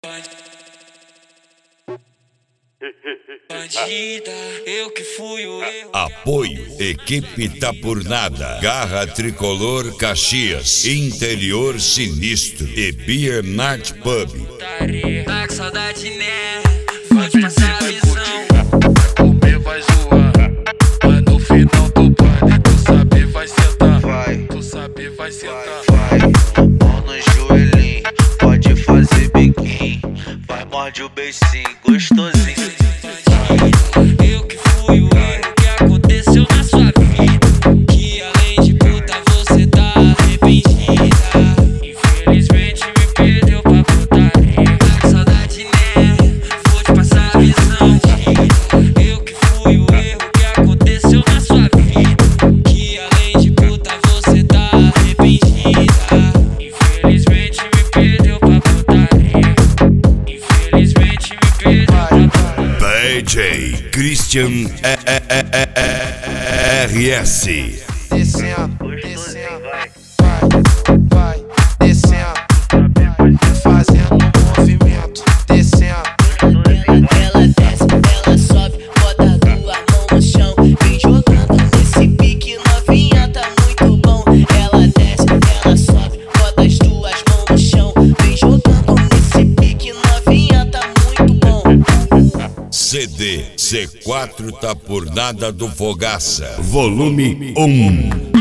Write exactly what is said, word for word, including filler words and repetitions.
Bandida, eu que fui o erro. Apoio, equipe tá por nada. Garra Tricolor Caxias, Interior Sinistro e Beer Night Pub. Tá com saudade, né? Vou te passar a visão. Comer vai zoar, mas no final do baile tu sabe vai sentar. Vai, tu sabe vai sentar. vai, mão no joelhinho, pode fazer biquinho. Vai, morde o beicinho, gostosinho. Eu que fui o erro que aconteceu na sua vida. Que além de puta você tá arrependida. Infelizmente me perdeu pra putaria. Tá com saudade, né? Vou te passar a visão. Eu que fui o erro que aconteceu na sua vida. Que além de puta você tá arrependida. Infelizmente me perdeu pra putaria. Infelizmente me perdeu pra putaria. D J Christian R S. Descendo, descendo, vai, vai, descendo, fazendo um movimento, descendo. Ela desce, ela sobe, bota duas mãos no chão. Vem jogando nesse pique, novinha, tá muito bom. Ela desce, ela sobe, bota as duas mãos no chão. Vem jogando nesse pique, novinha, tá muito bom. C D C quatro tá por nada do Fogaça, volume um.